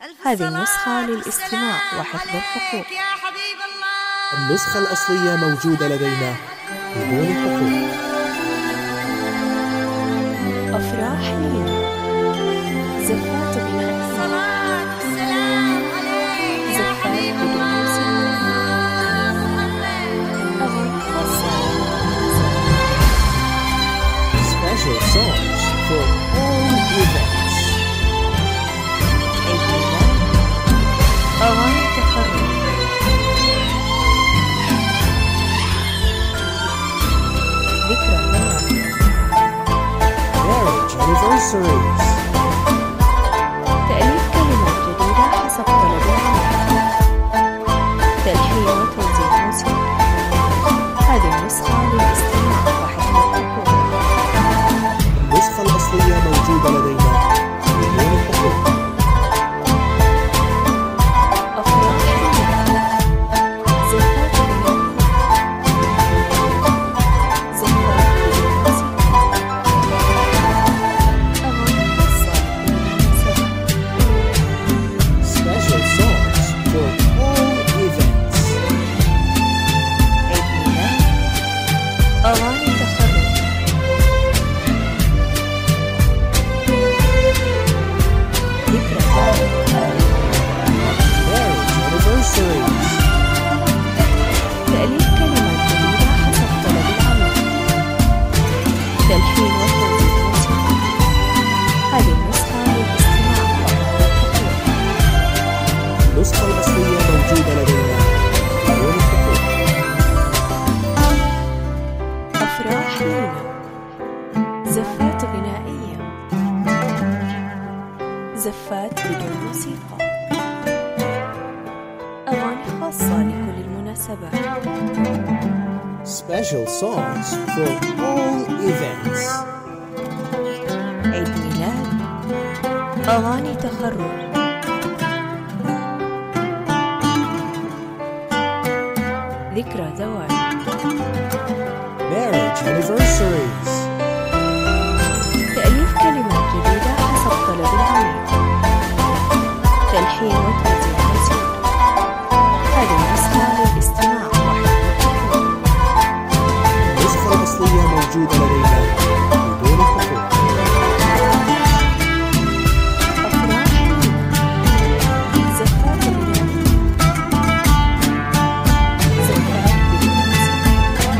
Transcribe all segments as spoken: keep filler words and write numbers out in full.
هذه النسخة للاستماع وحفظ الحقوق. النسخة الأصلية موجودة لدينا بدون حقوق. أفراح لينا، زفات غناء، صلاة والسلام عليك يا حبيب الله. Special songs for all events. عيد ميلاد، أغاني تخرج، ذكرى زواج، marriage anniversaries. تأليف كلمات جديدة حسب طلب العميل، تلحين وتوزيع موسيقى. هذه النسخة للاستماع وحفظ الحقوق. النسخة الأصلية موجودة لدينا بدون حقوق. أفراح لينا، زفات غناء، زفات بدون موسيقى، أغاني خاصة بالمناسبة. Special songs for all events. عيد ميلاد، أغاني تخرج، ذكرى زواج، Marriage anniversaries. تأليف كلمات جديدة حسب طلب العميل، تلحين وتوزيع موسيقى. هذه النسخة للاستماع وحفظ الحقوق. النسخة الأصلية موجودة لدينا بدون حقوق. أفراح لينا، زفات غنائية، زفات بدون موسيقى، أغاني خاصة لكل المناسبات. Special songs for all events. عيد ميلاد، أغاني تخرج، ذكرى زواج، Marriage anniversaries. تأليف كلمات جديدة حسب طلب العميل، تلحين وتوزيع موسيقى. هذه النسخة للاستماع وحفظ الحقوق. النسخة الأصلية موجودة لدينا بدون حقوق. أفراح لينا، زفات غنائية، زفات بدون موسيقى،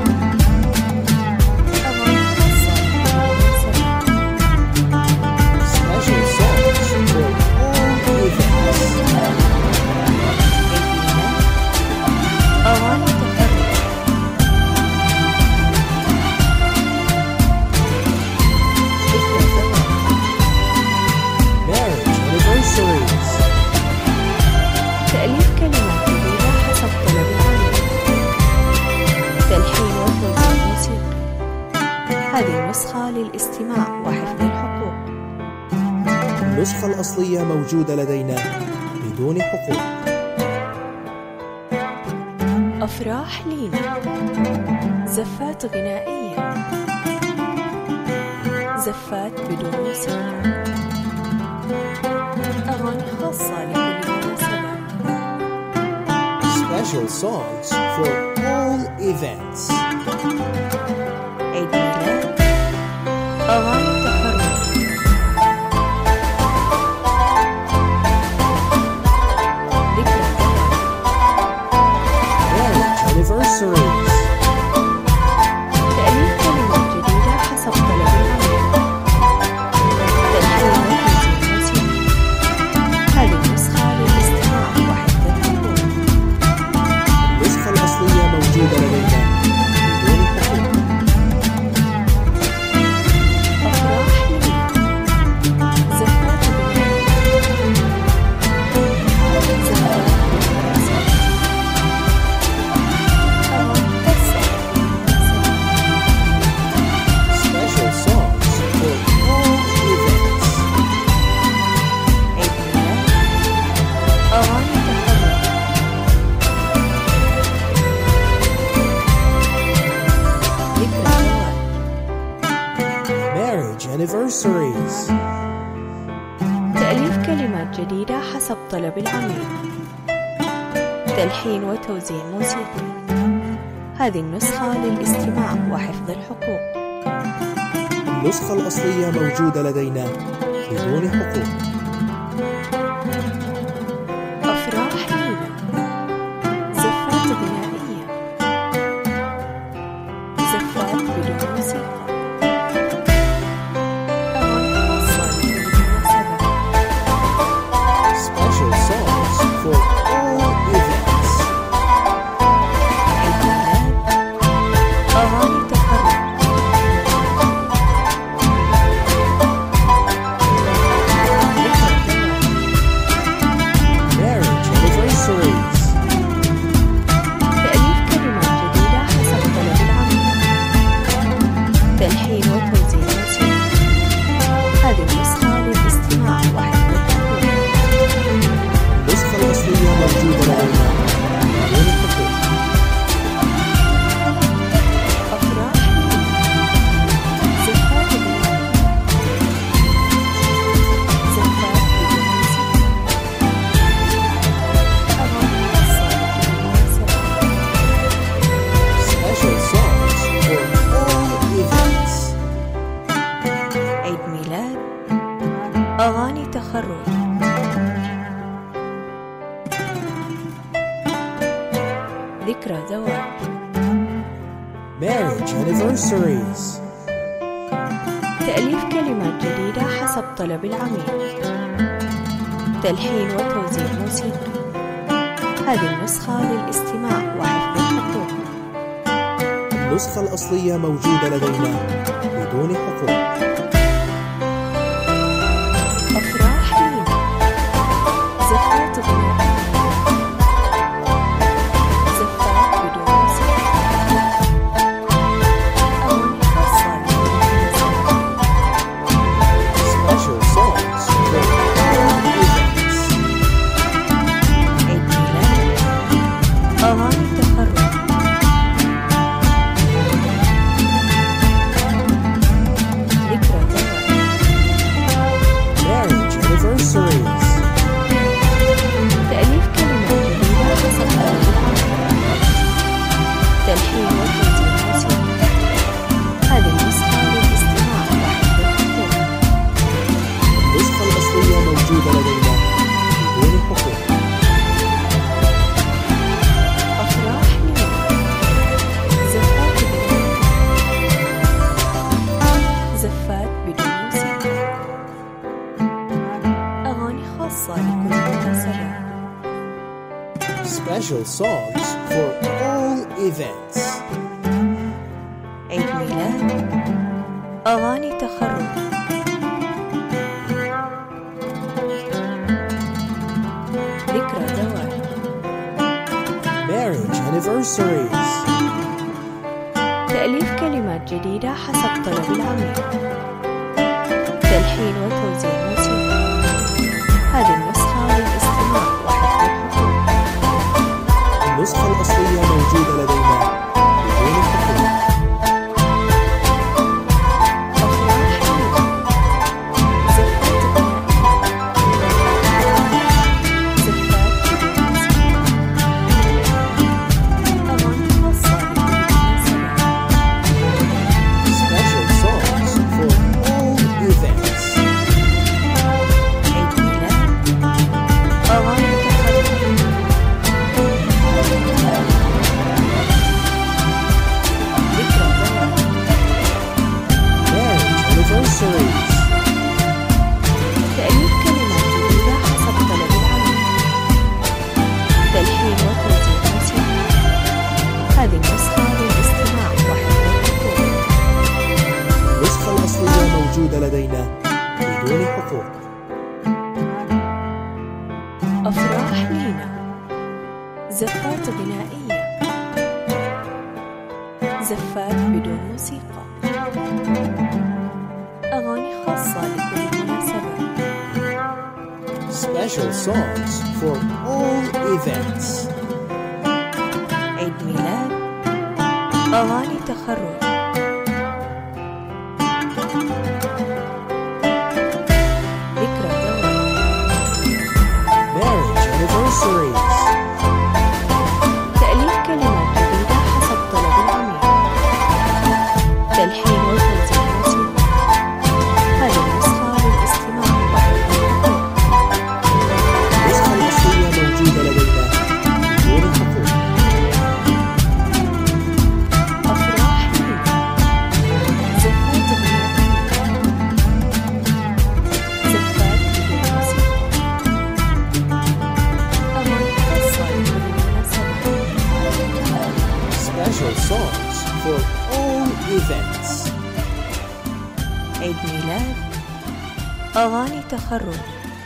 أغاني خاصة بالمناسبة. Special songs for all events. عيد ميلاد، أغاني تخرج، ذكرى زواج، Marriage anniversaries. تأليف كلمات جديدة حسب طلب العميل، تلحين وتوزيع موسيقى. هذه النسخة للاستماع وحفظ الحقوق. النسخة الأصلية موجودة لدينا بدون حقوق. أفراح لينا، زفات غنائية، زفات بدون موسيقى، أغاني خاصة لكل مناسبة. Special songs for all events. عيد ميلاد، أغاني تخرج، ذكرى زواج، Marriage anniversaries. تأليف كلمات جديدة حسب طلب العميل، تلحين وتوزيع موسيقى. هذه النسخة للاستماع وحفظ الحقوق. النسخة الأصلية موجودة لدينا بدون حقوق. أفراح لينا، زفات غنائية، زفات بدون موسيقى، أغاني خاصة بالمناسبة. Special songs for all events. عيد ميلاد، أغاني تخرج، ذكرى زواج، Marriage anniversaries. تأليف كلمات جديدة حسب طلب العميل. تلحين وتوزيع موسيقي. هذه النسخة للاستماع وحفظ الحقوق. النسخة الأصلية موجودة لدينا بدون حقوق. أفراح لينا. زفات غنائية. زفات بدون موسيقى. أغاني خاصة لكل مناسبة. Special songs for all events. عيد ميلاد. أغاني تخرج. Marriage anniversaries. تأليف كلمات جديدة حسب طلب العميل. تلحين وتوزيع موسيقى. هذه النسخة للاستماع وحفظ الحقوق. النسخة الأصلية موجودة لدينا بدون حقوق. أفراح زفات غنائية. زفات بدون موسيقى. أغاني خاصة لكل مناسبة. Special songs for all events. عيد ميلاد. أغاني تخرج. ذكرى زواج. Marriage anniversaries. تأليف كلمات جديدة حسب طلب العميل. تلحين وتوزيع موسيقي. هذه النسخة للاستماع وحفظ الحقوق. النسخة الأصلية موجودة لدينا بدون حقوق. أفراح لينا. زفات غنائية. زفات بدون موسيقى. أغاني خاصة لكل مناسبة. Special songs for all events. عيد ميلاد. أغاني تخرج. ذكرى زواج. Marriage anniversaries. تأليف كلمات جديدة حسب طلب العميل. تلحين وتوزيع موسيقى. هذه النسخة للاستماع وحفظ الحقوق. النسخة الأصلية موجودة لدينا بدون حقوق. أفراح لينا. زفات غنائية. زفات بدون موسيقى. أغاني خاصة لكل مناسبة. Special songs for all events. عيد ميلاد. أغاني تخرج. ذكرى زواج. Marriage anniversaries. تأليف كلمات جديدة حسب طلب العميل. تلحين وتوزيع موسيقى. هذه النسخة للاستماع وحفظ الحقوق. النسخة الأصلية موجودة لدينا بدون حقوق. أفراح لينا. زفات غنائية. زفات بدون موسيقى. أغاني خاصة لكل مناسبة. Special songs for all events. عيد ميلاد. أغاني تخرج. ذكرى زواج. Marriage anniversaries. تأليف كلمات جديدة حسب طلب العميل. تلحين وتوزيع موسيقى. هذه النسخة للاستماع وحفظ الحقوق. النسخة الأصلية موجودة لدينا بدون حقوق. أفراح لينا. زفات غنائية. زفات بدون موسيقى. أغاني خاصة لكل مناسبة. Special songs for all events. عيد ميلاد. أغاني تخرج. ذكرى زواج. أغاني تخرج،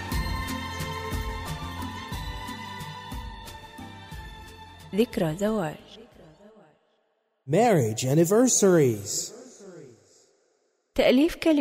ذكرى زواج، marriage anniversaries, تأليف كلمات